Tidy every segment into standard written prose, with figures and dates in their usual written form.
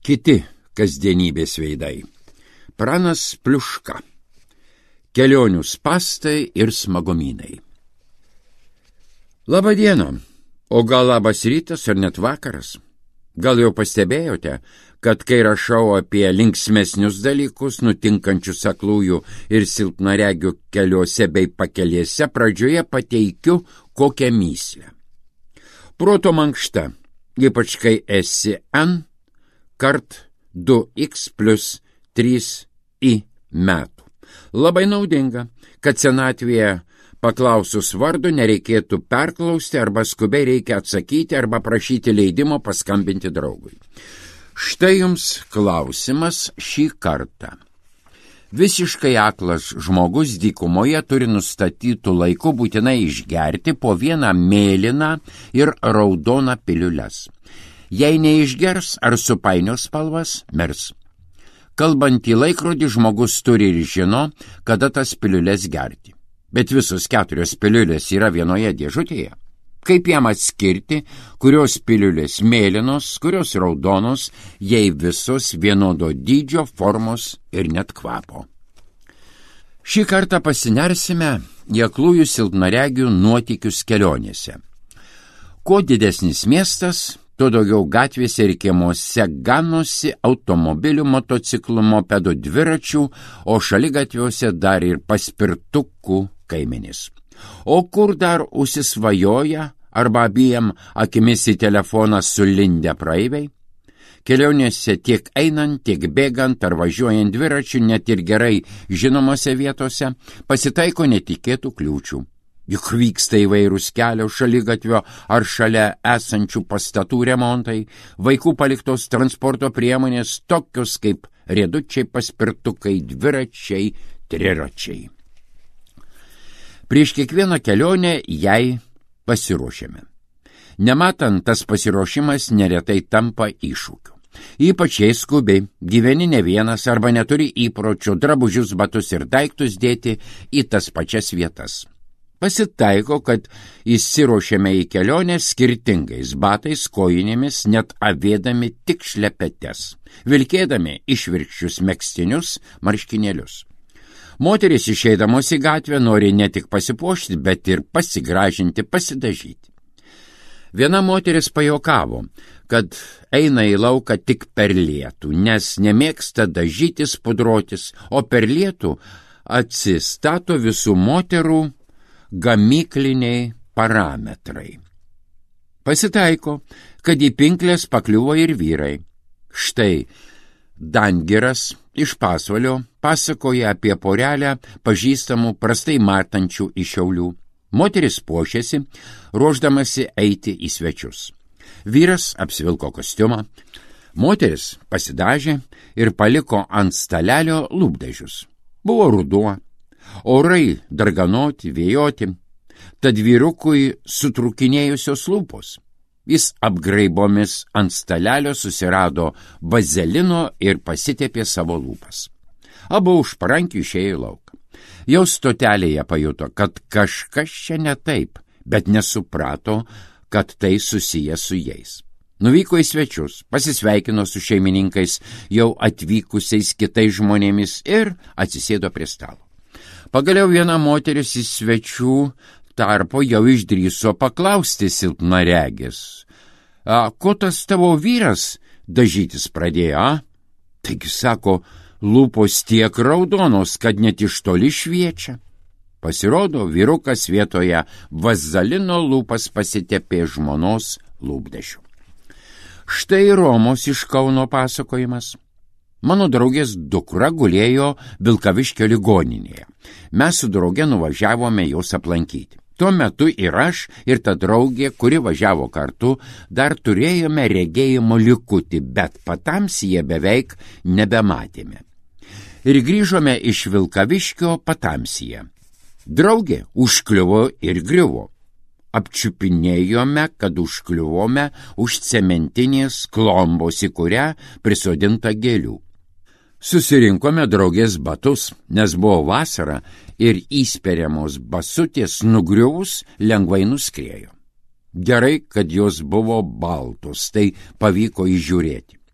Kiti kasdienybės veidai. Pranas Pliuška. Kelionių spąstai ir smagumynai. Labą dieną, o gal labas rytas ar net vakaras? Gal jau pastebėjote, kad kai rašau apie linksmesnius dalykus, nutinkančius aklųjų ir silpnaregių keliuose bei pakelėse, pradžioje pateikiu kokią mįslę. Proto mankšta, ypač kai esi N kart 2x plus 3i metų. Labai naudinga, kad senatvėje paklausus vardu nereikėtų perklausti arba skubiai reikia atsakyti arba prašyti leidimo paskambinti draugui. Štai jums klausimas šį kartą. Visiškai aklas žmogus dykumoje turi nustatytų laiku būtinai išgerti po vieną mėlyną ir raudoną piliules. Jei neišgers ar supainios spalvas, mirs. Kalbant į laikrodį, žmogus turi ir žino, kada tas piliulės gerti. Bet visos 4 piliulės yra vienoje dėžutėje. Kaip jam atskirti, kurios piliulės mėlynos, kurios raudonos, jei visos vienodo dydžio, formos ir net kvapo? Šį kartą pasinersime į aklųjų silpnaregių nuotykius kelionėse. Kuo didesnis miestas, tuo daugiau gatvėse ir kiemuose ganosi automobilių, motociklų, mopedų, dviračių, o šaligatviuose dar ir paspirtukų kaimenys. O kur dar užsisvajoja arba abiem akimis į telefoną sulindę praeiviai? Kelionėse tiek einant, tiek bėgant ar važiuojant dviračiu, net ir gerai žinomose vietose, pasitaiko netikėtų kliūčių. Juk vyksta įvairūs kelio, šaligatvio ar šalia esančių pastatų remontai, vaikų paliktos transporto priemonės, tokios kaip riedučiai, paspirtukai, dviračiai, triračiai. Prieš kiekvieną kelionę jai pasiruošėme. Nematant, tas pasiruošimas neretai tampa iššūkiu. Ypač jei skubiai, gyveni ne vienas arba neturi įpročio drabužius, batus ir daiktus dėti į tas pačias vietas. Pasitaiko, kad įsiruošėme į kelionę skirtingais batais, kojinėmis, net avėdami tik šlepetes, vilkėdami išvirkščius megztinius, marškinėlius. Moterys išeidamos į gatvę nori ne tik pasipuošti, bet ir pasigražinti, pasidažyti. Viena moteris pajuokavo, kad eina į lauką tik per lietų, nes nemėgsta dažytis, pudruotis, o per lietų atsistato visų moterų gamykliniai parametrai. Pasitaiko, kad į pinklės pakliuvo ir vyrai. Štai Dangiras iš Pasvalio pasakoja apie porelę pažįstamų prastai matančių iš Šiaulių. Moteris puošėsi, ruošdamasi eiti į svečius. Vyras apsivilko kostiumą, moteris pasidažė ir paliko ant stalelio lūpdažius. Buvo ruduo, orai darganoti, vėjoti, tad vyrukui sutrukinėjusios lūpos. Jis apgraibomis ant stalelio susirado vazelino ir pasitepė savo lūpas. Abu už parankių išėjo į lauką. Jau stotelėje pajuto, kad kažkas čia ne taip, bet nesuprato, kad tai susiję su jais. Nuvyko į svečius, pasisveikino su šeimininkais, jau atvykusiais kitais žmonėmis ir atsisėdo prie stalo. Pagaliau viena moteris iš svečių tarpo jau išdrįso paklausti silpnaregės. Ko tas tavo vyras dažytis pradėjo, Taigi, sako, lūpos tiek raudonos, kad net iš toli šviečia. Pasirodo, vyrukas vietoje vazalino lūpas pasitepė žmonos lūpdažiu. Štai Romos iš Kauno pasakojimas. Mano draugės dukra gulėjo Vilkaviškio ligoninėje. Mes su drauge nuvažiavome jos aplankyti. Tuo metu ir aš, ir ta draugė, kuri važiavo kartu, dar turėjome regėjimo likutį, bet patamsyje beveik nebematėme. Ir grįžome iš Vilkaviškio patamsyje. Draugė užkliuvo ir griuvo. Apčiupinėjome, kad užkliuvome už cementinės klombos, į kurią prisodinta gėlių. Susirinkome draugės batus, nes buvo vasara ir įsperiamos basutės nugriuvus lengvai nuskriejo. Gerai, kad jos buvo baltos, tai pavyko įžiūrėti.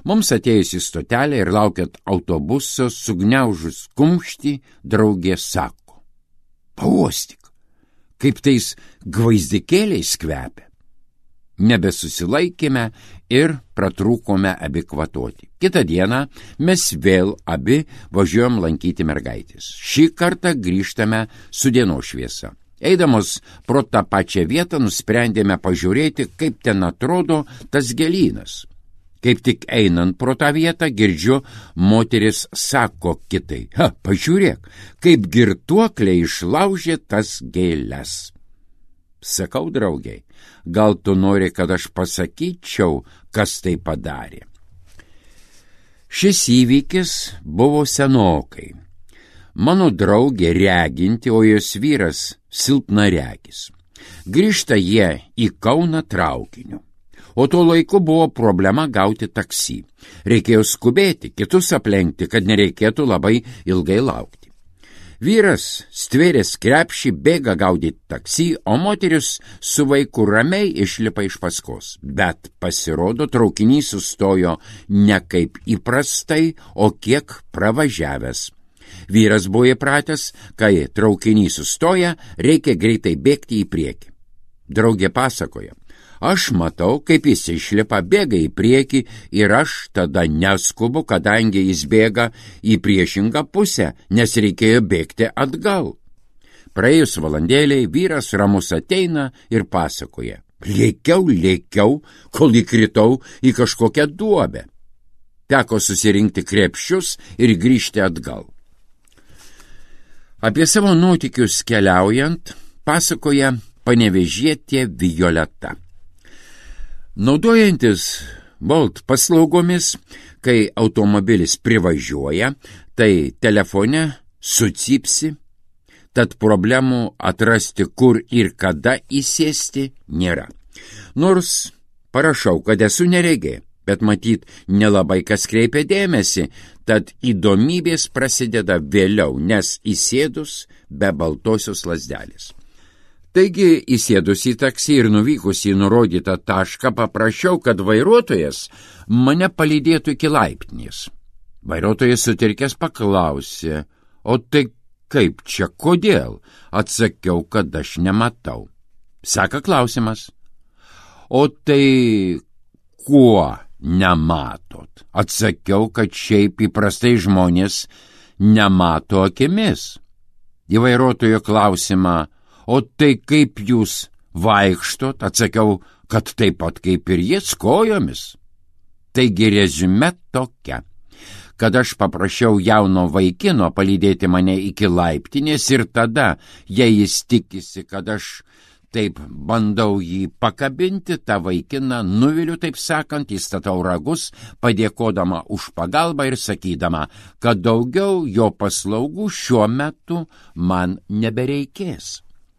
Mums atėjus į stotelę ir laukiant autobuso, sugniaužus kumštį, draugė sako: pauostyk, kaip tais gvaizdikėliais kvepia. Nebesusilaikėme ir pratrūkome abi kvatoti. Kitą dieną mes vėl abi važiuojam lankyti mergaitės. Šį kartą grįžtame su dienos šviesa. Eidamos pro tą pačią vietą nusprendėme pažiūrėti, kaip ten atrodo tas gėlynas. Kaip tik einant pro tą vietą, girdžiu, moteris sako kitai: pažiūrėk, kaip girtuokliai išlaužė tas gėles. Sakau, draugiai, gal tu nori, kad aš pasakyčiau, kas tai padarė? Šis įvykis buvo senokai. Mano draugė reginti, o jos vyras silpnaregis. Grįžta jie į Kauną traukiniu. O tuo laiku buvo problema gauti taksi. Reikėjo skubėti, kitus aplenkti, kad nereikėtų labai ilgai laukti. Vyras stvėręs krepšį bėga gaudyti taksi, o moteris su vaiku ramiai išlipa iš paskos. Bet pasirodo, traukinys sustojo ne kaip įprastai, o kiek pravažiavęs. Vyras buvo įpratęs, kai traukinys sustoja, reikia greitai bėgti į priekį. Draugė pasakoja: aš matau, kaip jis išlipa, bėga į priekį ir aš tada neskubu, kadangi jis bėga į priešingą pusę, nes reikėjo bėgti atgal. Praėjus valandėliai vyras ramus ateina ir pasakoja: lėkiau, kol įkritau į kažkokią duobę. Teko susirinkti krepšius ir grįžti atgal. Apie savo nuotykius keliaujant pasakoja panevėžietė Violeta. Naudojantis Bolt paslaugomis, kai automobilis privažiuoja, tai telefone sucypsi, tad problemų atrasti, kur ir kada įsėsti, nėra. Nors parašau, kad esu neregė, bet matyt nelabai kas kreipia dėmesį, tad įdomybės prasideda vėliau, nes įsėdus be baltosios lazdelės. Taigi, įsėdus į taksi ir nuvykus į nurodytą tašką, paprašiau, kad vairuotojas mane palydėtų iki laiptinės. Vairuotojas sutirkęs paklausė: o tai kaip čia, kodėl? Atsakiau, kad aš nematau. Seka klausimas: o tai kuo nematot? Atsakiau, kad šiaip įprastai žmonės nemato akimis. Į vairuotojo klausimą: o tai kaip jūs vaikštot? Atsakiau, kad taip pat kaip ir jis, kojomis. Taigi reziume tokia, kad aš paprašiau jauno vaikino palydėti mane iki laiptinės ir tada, jei jis tikisi, kad aš taip bandau jį pakabinti, tą vaikiną nuviliu, taip sakant, įstatau ragus, padėkodama už pagalbą ir sakydama, kad daugiau jo paslaugų šiuo metu man nebereikės.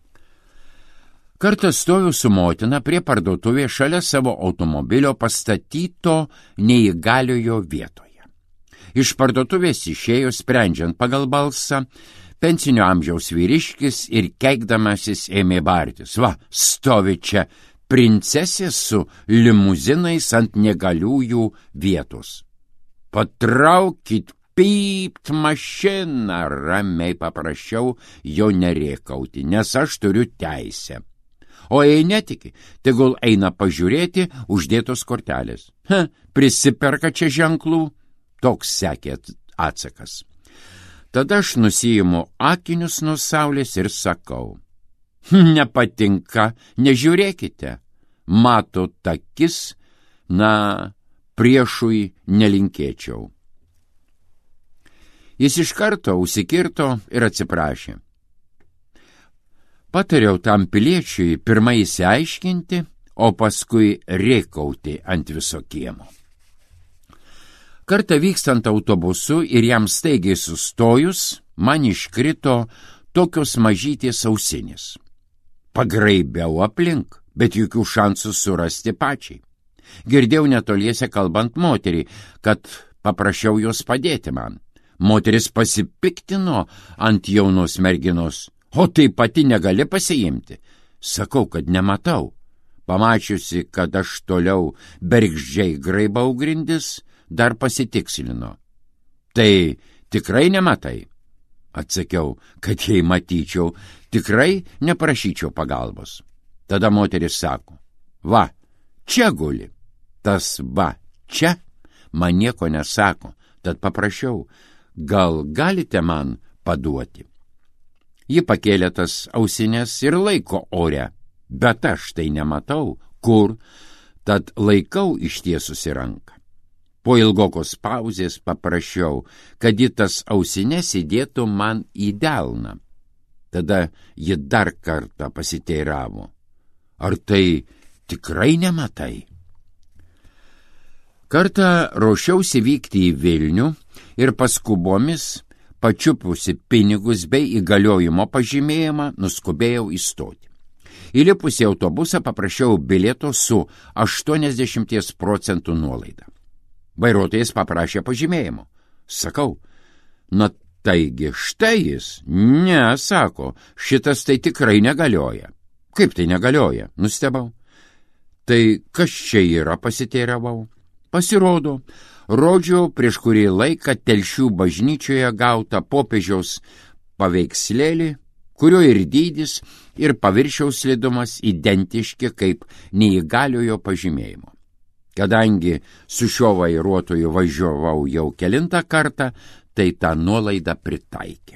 Kartą stoju su motina prie parduotuvės šalia savo automobilio pastatyto neįgaliojo vietoje. Iš parduotuvės išėjo, sprendžiant pagal balsą, pensinio amžiaus vyriškis ir keikdamasis ėmė bartis: va, stovi čia princesė su limuzinais ant negaliųjų vietos. Patraukit, pypt mašiną, ramiai paprašiau jo nerėkauti, nes aš turiu teisę. O jei netiki, tegul eina pažiūrėti uždėtos kortelės. Prisiperka čia ženklų? Toks sekė atsakas. Tada aš nusiimu akinius nuo saulės ir sakau: nepatinka, nežiūrėkite. Matot akis, priešui nelinkėčiau. Jis iš karto užsikirto ir atsiprašė. Patariau tam piliečiui pirmai įsiaiškinti, o paskui rėkauti ant viso kiemo. Kartą vykstant autobusu ir jam staigiai sustojus, man iškrito tokios mažytės ausinės. Pagraibiau aplink, bet jokių šansų surasti pačiai. Girdėjau netoliese kalbant moterį, kad paprašiau jos padėti man. Moteris pasipiktino ant jaunos merginos: o tai pati negali pasiimti? Sakau, kad nematau. Pamačiusi, kad aš toliau bergždžiai graibau grindis, dar pasitikslino. Tai tikrai nematai? Atsakiau, kad jei matyčiau, tikrai neprašyčiau pagalbos. Tada moteris sako, va, čia guli. Tas va, čia man nieko nesako, tad paprašiau, gal galite man paduoti? Ji pakėlė tas ausines ir laiko ore, bet aš tai nematau, kur, tad laikau ištiesusi ranką. Po ilgokos pauzės paprašiau, kad ji tas ausines įdėtų man į delną. Tada ji dar kartą pasiteiravo. Ar tai tikrai nematai? Kartą ruošiausi vykti į Vilnių ir paskubomis, pačiupusi pinigus bei įgaliojimo pažymėjimą, nuskubėjau įstoti. Įlipusi autobusą paprašiau bilieto su 80% nuolaida. Vairuotojas paprašė pažymėjimo. Sakau, na taigi štai jis. Ne, sako, šitas tai tikrai negalioja. Kaip tai negalioja? Nustebau. Tai kas čia yra, pasiteiravau. Pasirodo, rodžiau prieš kurį laiką Telšių bažnyčioje gautą popiežiaus paveikslėlį, kurio ir dydis, ir paviršiaus slidumas identiški kaip neįgaliojo pažymėjimo. Kadangi su šiuo vairuotoju važiavau jau kelintą kartą, tai tą nuolaidą pritaikė.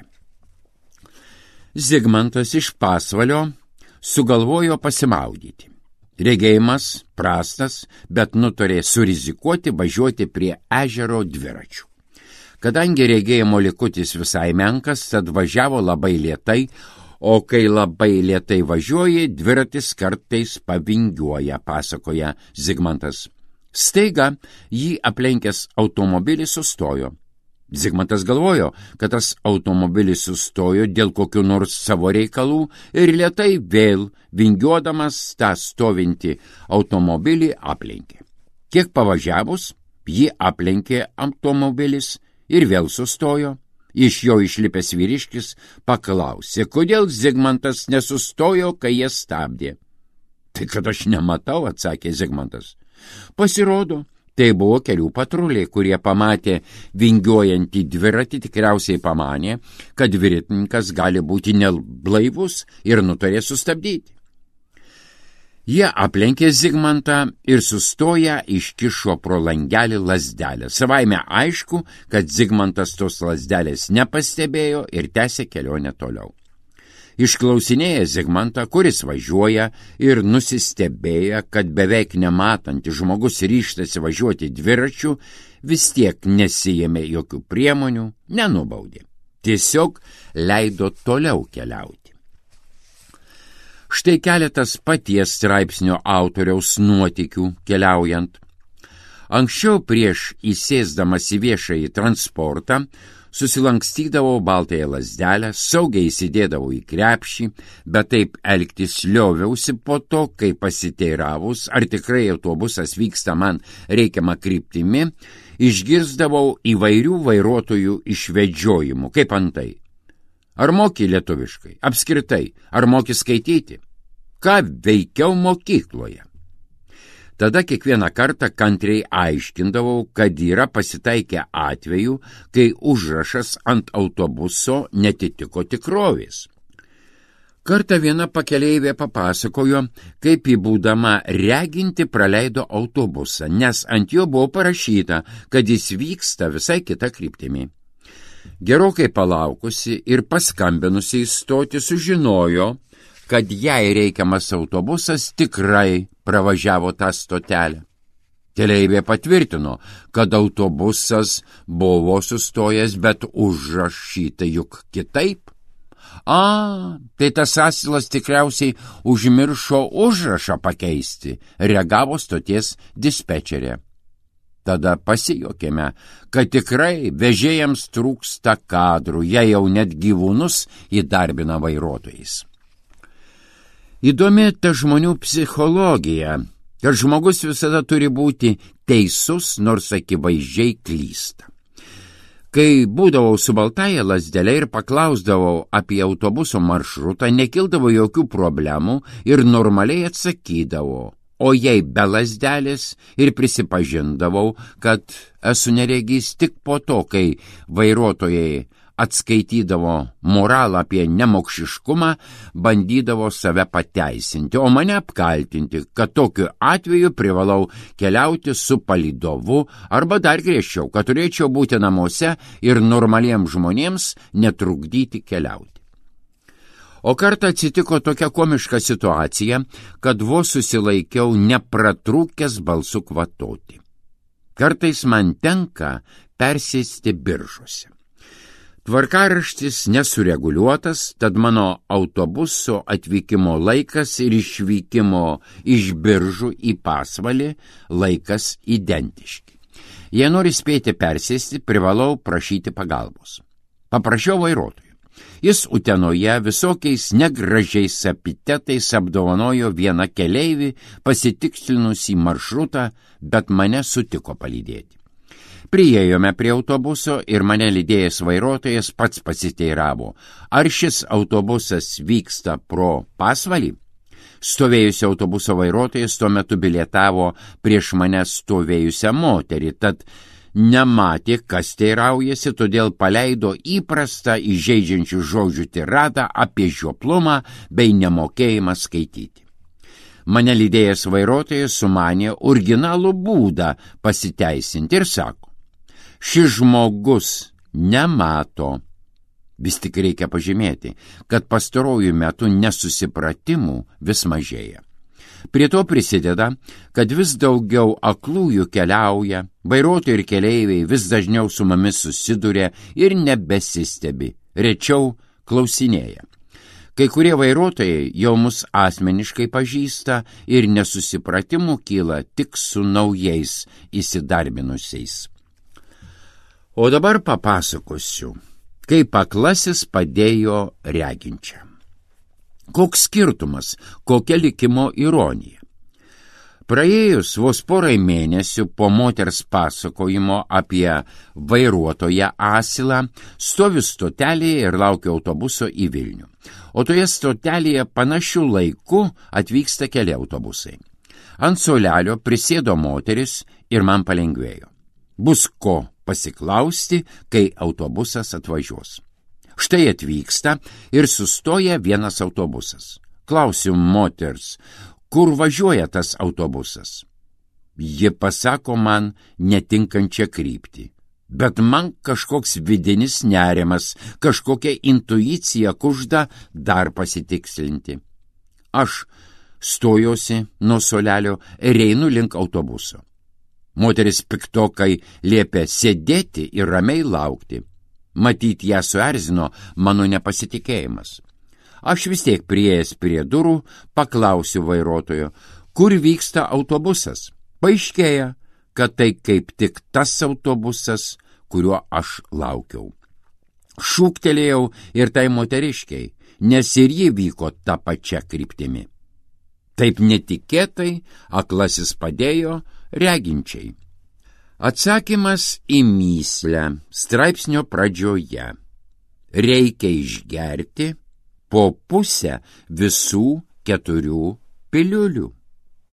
Zigmantas iš Pasvalio sugalvojo pasimaudyti. Regėjimas prastas, bet nutarė surizikuoti važiuoti prie ežero dviračių. Kadangi regėjimo likutis visai menkas, tad važiavo labai lėtai, o kai labai lėtai važiuoji, dviratis kartais pavingiuoja, pasakoja Zigmantas. Staiga jį aplenkęs automobilis sustojo. Zigmantas galvojo, kad tas automobilis sustojo dėl kokių nors savo reikalų ir lėtai vėl, vingiuodamas tą stovintį automobilį, aplenkė. Kiek pavažiavus, jį aplenkė automobilis ir vėl sustojo. Iš jo išlipęs vyriškis paklausė, kodėl Zigmantas nesustojo, kai jie stabdė. Tai kad aš nematau, atsakė Zigmantas. Pasirodo, tai buvo kelių patruliai, kurie pamatė vingiuojantį dviratį, tikriausiai pamanė, kad dviratininkas gali būti neblaivus ir nutarė sustabdyti. Jie aplenkė Zigmantą ir sustoję iškišo pro langelį lazdelę. Savaime aišku, kad Zigmantas tos lazdelės nepastebėjo ir tęsė kelionę toliau. Išklausinėję Zigmantą, kuris važiuoja, ir nusistebėję, kad beveik nematantis žmogus ryžtasi važiuoti dviračiu, vis tiek nesijėmė jokių priemonių, nenubaudė. Tiesiog leido toliau keliauti. Štai keletas paties straipsnio autoriaus nuotykių keliaujant. Anksčiau prieš įsėsdamas į viešąjį transportą susilankstydavau baltąją lazdelę, saugiai įsidėdavau į krepšį, bet taip elgtis lioviausi po to, kai pasiteiravus, ar tikrai autobusas vyksta man reikiamą kryptimi, išgirsdavau įvairių vairuotojų išvedžiojimų, kaip antai. Ar moki lietuviškai? Apskritai, ar moki skaityti? Ką veikiau mokykloje? Tada kiekvieną kartą kantriai aiškindavau, kad yra pasitaikę atvejų, kai užrašas ant autobuso netitiko tikrovės. Kartą viena pakeleivė papasakojo, kaip ji būdama reginti praleido autobusą, nes ant jo buvo parašyta, kad jis vyksta visai kita kryptimi. Gerokai palaukusi ir paskambinusi į stotį sužinojo, kad jai reikiamas autobusas tikrai pravažiavo tą stotelę. Keleivė patvirtino, kad autobusas buvo sustojęs, bet užrašyta juk kitaip. Tai tas asilas tikriausiai užmiršo užrašą pakeisti, reagavo stoties dispečerė. Tada pasijuokėme, kad tikrai vežėjams trūksta kadrų, jei jau net gyvūnus įdarbina vairuotojais. Įdomi ta žmonių psichologija, kad žmogus visada turi būti teisus, nors akivaizdžiai klysta. Kai būdavau su baltąja lazdele ir paklausdavau apie autobuso maršrutą, nekildavo jokių problemų ir normaliai atsakydavo, o jei be lazdelės, ir prisipažindavau, kad esu neregys tik po to, kai vairuotojai atskaitydavo moralą apie nemokšiškumą, bandydavo save pateisinti, o mane apkaltinti, kad tokiu atveju privalau keliauti su palydovu arba dar griežčiau, kad turėčiau būti namuose ir normaliems žmonėms netrukdyti keliauti. O kartą atsitiko tokia komiška situacija, kad vos susilaikiau nepratrūkęs balsu kvatoti. Kartais man tenka persėsti biržuose. Tvarkaraštis nesureguliuotas, tad mano autobuso atvykimo laikas ir išvykimo iš Biržų į Pasvalį laikas identiški. Jei nori spėti persėsti, privalau prašyti pagalbos. Paprašiau vairuotojų. Jis Utenoje visokiais negražiais epitetais apdovanojo vieną keleivį, pasitikslinusį maršrutą, bet mane sutiko palydėti. Priėjome prie autobuso ir mane lydėjęs vairuotojas pats pasiteiravo, ar šis autobusas vyksta pro Pasvalį. Stovėjusio autobuso vairuotojas tuo metu bilietavo prieš mane stovėjusią moterį, tad nematė, kas teiraujasi, todėl paleido įprastą įžeidžiančių žodžių tiradą apie žioplumą bei nemokėjimą skaityti. Mane lydėjęs vairuotojas sumanė originalų būdą pasiteisinti ir sako, šis žmogus nemato. Vis tik reikia pažymėti, kad pastarojų metų nesusipratimų vis mažėja. Prie to prisideda, kad vis daugiau aklųjų keliauja, vairuotojai ir keleiviai vis dažniau su mumis susiduria ir nebesistebi, rečiau klausinėja. Kai kurie vairuotojai jau mus asmeniškai pažįsta ir nesusipratimų kyla tik su naujais įsidarbinusiais. O dabar papasakosiu, kaip aklasis padėjo reginčiam. Koks skirtumas, kokia likimo ironija. Praėjus vos porai mėnesių po moters pasakojimo apie vairuotoją asilą, stoviu stotelėje ir laukiu autobuso į Vilnių. O toje stotelėje panašių laiku atvyksta keli autobusai. Ant suolelio prisėdo moteris ir man palengvėjo. Bus ko pasiklausti, kai autobusas atvažiuos. Štai atvyksta ir sustoja vienas autobusas. Klausiu moters, kur važiuoja tas autobusas? Ji pasako man netinkančią kryptį. Bet man kažkoks vidinis nerimas, kažkokia intuicija kužda dar pasitikslinti. Aš stojosi nuo suolelio ir einu link autobuso. Moteris piktokai liepė sėdėti ir ramiai laukti. Matyt, ją suerzino mano nepasitikėjimas. Aš vis tiek priėjęs prie durų paklausiu vairuotojo, kur vyksta autobusas. Paaiškėja, kad tai kaip tik tas autobusas, kuriuo aš laukiau. Šūktelėjau ir tai moteriškiai, nes ir ji vyko tą pačią kryptimi. Taip netikėtai aklasis padėjo reginčiai. Atsakymas į mįslę straipsnio pradžioje. Reikia išgerti po pusę visų 4 piliulių.